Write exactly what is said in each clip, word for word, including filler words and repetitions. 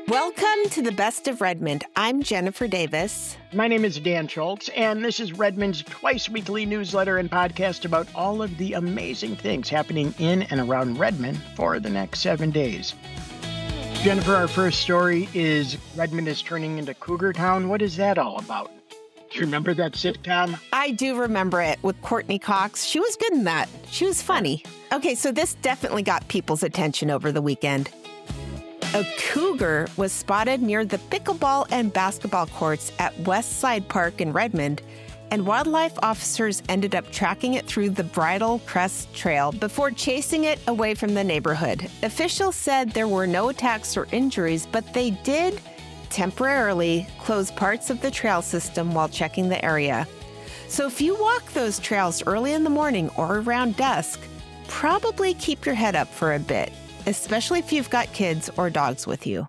Welcome to the Best of Redmond. I'm Jennifer Davis. My name is Dan Schultz, and this is Redmond's twice-weekly newsletter and podcast about all of the amazing things happening in and around Redmond for the next seven days. Jennifer, our first story is Redmond is turning into Cougar Town. What is that all about? Do you remember that sitcom? I do remember it with Courtney Cox. She was good in that. She was funny. Okay, so this definitely got people's attention over the weekend. A cougar was spotted near the pickleball and basketball courts at West Side Park in Redmond, and wildlife officers ended up tracking it through the Bridle Crest Trail before chasing it away from the neighborhood. Officials said there were no attacks or injuries, but they did temporarily close parts of the trail system while checking the area. So if you walk those trails early in the morning or around dusk, probably keep your head up for a bit, especially if you've got kids or dogs with you.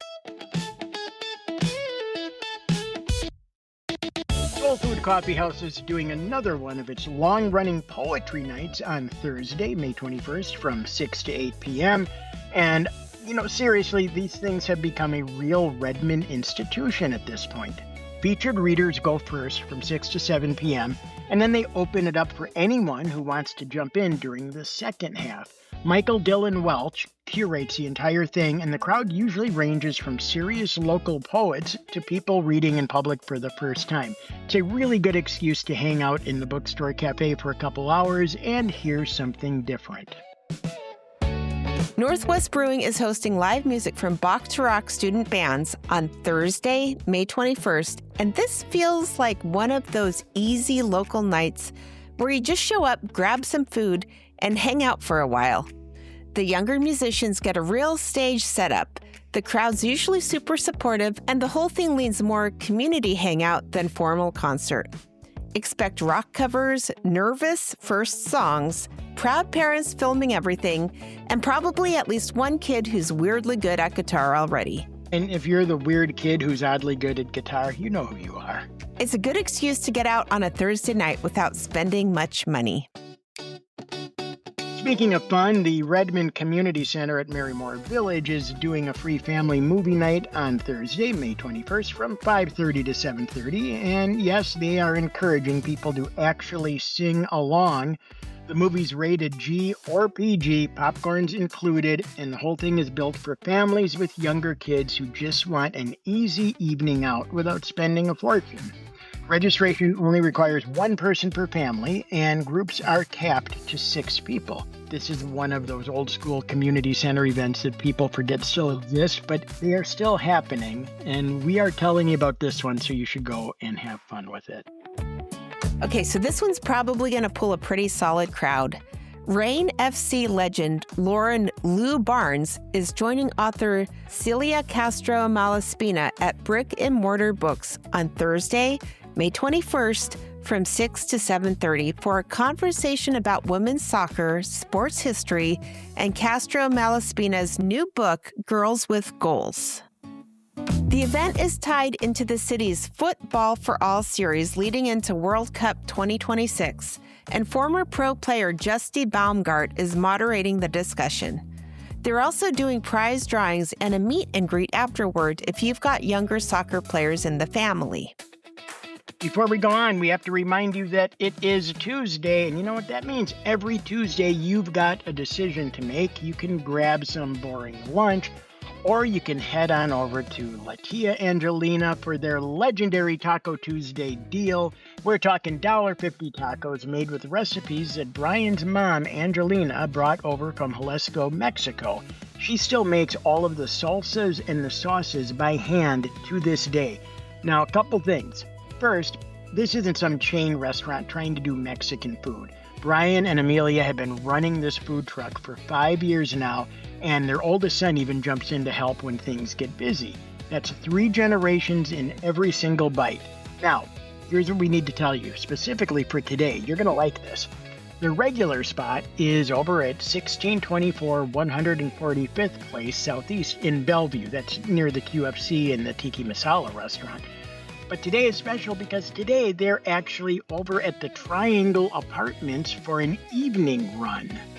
Soul Food Coffee House is doing another one of its long-running poetry nights on Thursday, May twenty-first from six to eight p.m. And, you know, seriously, these things have become a real Redmond institution at this point. Featured readers go first from six to seven p.m., and then they open it up for anyone who wants to jump in during the second half. Michael Dillon Welch curates the entire thing, and the crowd usually ranges from serious local poets to people reading in public for the first time. It's a really good excuse to hang out in the bookstore cafe for a couple hours and hear something different. Northwest Brewing is hosting live music from Bach to Rock student bands on Thursday, May twenty-first, and this feels like one of those easy local nights where you just show up, grab some food, and hang out for a while. The younger musicians get a real stage setup. The crowd's usually super supportive, and the whole thing leans more community hangout than formal concert. Expect rock covers, nervous first songs, proud parents filming everything, and probably at least one kid who's weirdly good at guitar already. And if you're the weird kid who's oddly good at guitar, you know who you are. It's a good excuse to get out on a Thursday night without spending much money. Speaking of fun, the Redmond Community Center at Marymoor Village is doing a free family movie night on Thursday, May twenty-first from five thirty to seven thirty. And yes, they are encouraging people to actually sing along. The movie's rated G or P G, popcorn's included, and the whole thing is built for families with younger kids who just want an easy evening out without spending a fortune. Registration only requires one person per family, and groups are capped to six people. This is one of those old school community center events that people forget still exist, but they are still happening, and we are telling you about this one, so you should go and have fun with it. Okay, so this one's probably going to pull a pretty solid crowd. Reign F C legend Lauren Lou Barnes is joining author Celia Castro Malaspina at Brick and Mortar Books on Thursday, May twenty-first from six to seven thirty for a conversation about women's soccer, sports history, and Castro Malaspina's new book, Girls with Goals. The event is tied into the city's Football for All series leading into World Cup twenty twenty-six, and former pro player Justy Baumgart is moderating the discussion. They're also doing prize drawings and a meet and greet afterward if you've got younger soccer players in the family. Before we go on, we have to remind you that it is Tuesday, and you know what that means? Every Tuesday, you've got a decision to make. You can grab some boring lunch, or you can head on over to La Tia Angelina for their legendary Taco Tuesday deal. We're talking one dollar fifty tacos made with recipes that Brian's mom, Angelina, brought over from Jalisco, Mexico. She still makes all of the salsas and the sauces by hand to this day. Now, a couple things. First, this isn't some chain restaurant trying to do Mexican food. Brian and Amelia have been running this food truck for five years now, and their oldest son even jumps in to help when things get busy. That's three generations in every single bite. Now, here's what we need to tell you, specifically for today. You're going to like this. The regular spot is over at sixteen twenty-four one hundred forty-fifth Place Southeast in Bellevue. That's near the Q F C and the Tiki Masala restaurant. But today is special because today they're actually over at the Triangle Apartments for an evening run.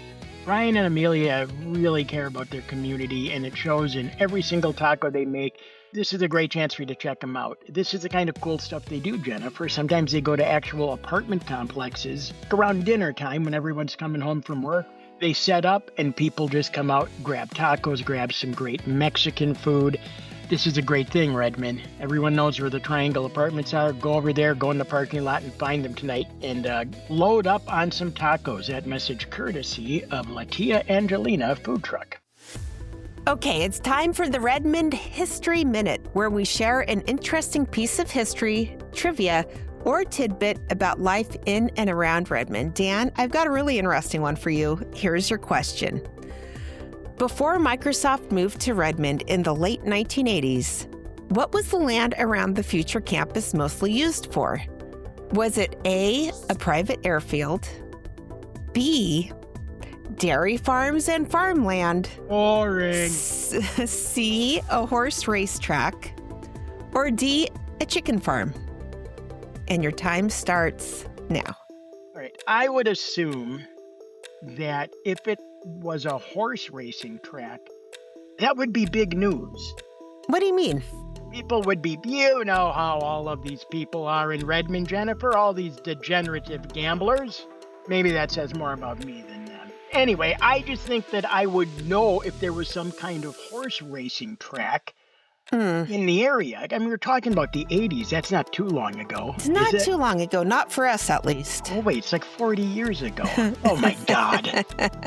Brian and Amelia really care about their community, and it shows in every single taco they make. This is a great chance for you to check them out. This is the kind of cool stuff they do, Jennifer. Sometimes they go to actual apartment complexes around dinner time when everyone's coming home from work. They set up and people just come out, grab tacos, grab some great Mexican food. This is a great thing, Redmond. Everyone knows where the Triangle Apartments are. Go over there, go in the parking lot and find them tonight and uh, load up on some tacos. That message courtesy of La Tia Angelina Food Truck. Okay, it's time for the Redmond History Minute, where we share an interesting piece of history, trivia, or tidbit about life in and around Redmond. Dan, I've got a really interesting one for you. Here's your question. Before Microsoft moved to Redmond in the late nineteen eighties, what was the land around the future campus mostly used for? Was it A, a private airfield, B, dairy farms and farmland, Boring. C, a horse racetrack, or D, a chicken farm? And your time starts now. All right. I would assume that if it was a horse racing track, that would be big news. What do you mean? People would be, you know how all of these people are in Redmond, Jennifer, all these degenerative gamblers. Maybe that says more about me than them. Anyway, I just think that I would know if there was some kind of horse racing track Hmm. in the area. I mean, we're talking about the eighties. That's not too long ago. It's not too long ago. Not for us, at least. Oh, wait. It's like forty years ago. Oh, my God.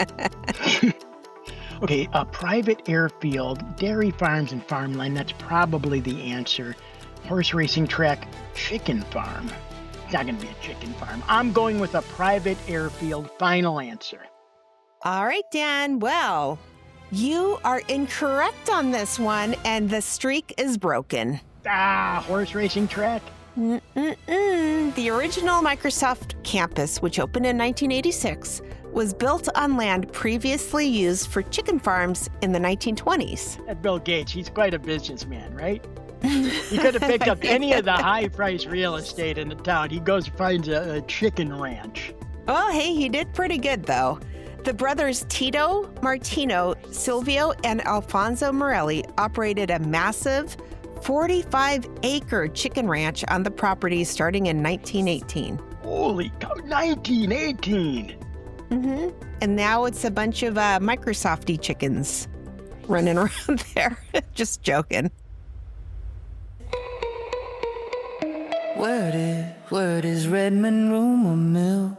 Okay, a private airfield, dairy farms, and farmland. That's probably the answer. Horse racing track, chicken farm. It's not going to be a chicken farm. I'm going with a private airfield. Final answer. All right, Dan. Well, you are incorrect on this one, and the streak is broken. Ah, horse racing track? Mm-mm-mm. The original Microsoft campus, which opened in nineteen eighty-six, was built on land previously used for chicken farms in the nineteen twenties. That Bill Gates, he's quite a businessman, right? He could have picked up any of the high-priced real estate in the town. He goes and finds a, a chicken ranch. Oh, hey, he did pretty good, though. The brothers Tito, Martino, Silvio, and Alfonso Morelli operated a massive forty-five acre chicken ranch on the property starting in nineteen eighteen. Holy cow, nineteen eighteen! Mm-hmm. And now it's a bunch of uh, Microsofty chickens running around there. Just joking. Word is, word is Redmond Rumor Mill.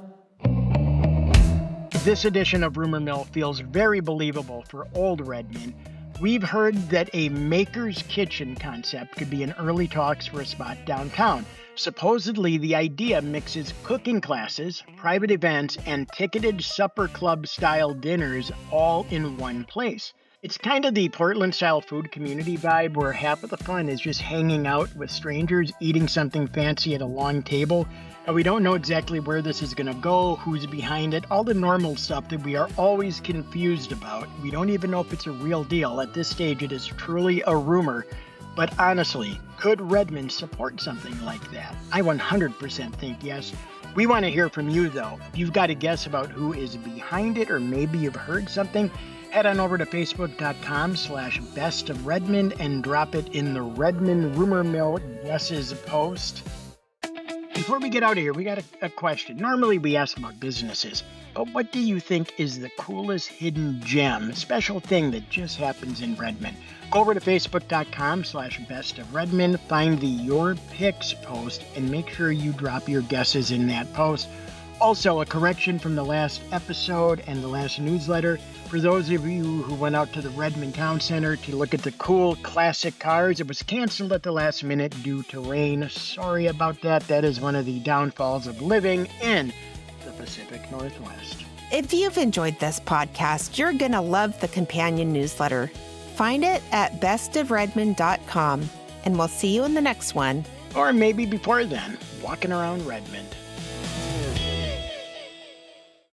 This edition of Rumor Mill feels very believable for old Redmond. We've heard that a maker's kitchen concept could be in early talks for a spot downtown. Supposedly, the idea mixes cooking classes, private events, and ticketed supper club-style dinners all in one place. It's kind of the Portland-style food community vibe where half of the fun is just hanging out with strangers, eating something fancy at a long table. And we don't know exactly where this is going to go, who's behind it, all the normal stuff that we are always confused about. We don't even know if it's a real deal. At this stage, it is truly a rumor. But honestly, could Redmond support something like that? I one hundred percent think yes. We want to hear from you, though. If you've got a guess about who is behind it, or maybe you've heard something, head on over to facebook.com slash best of Redmond and drop it in the Redmond Rumor Mill Guesses post. Before we get out of here, we got a, a question. Normally we ask about businesses, but what do you think is the coolest hidden gem, special thing that just happens in Redmond? Go over to facebook.com slash best of Redmond, find the Your Picks post, and make sure you drop your guesses in that post. Also, a correction from the last episode and the last newsletter. For those of you who went out to the Redmond Town Center to look at the cool classic cars, it was canceled at the last minute due to rain. Sorry about that. That is one of the downfalls of living in the Pacific Northwest. If you've enjoyed this podcast, you're going to love the companion newsletter. Find it at best of redmond dot com, and we'll see you in the next one. Or maybe before then, walking around Redmond.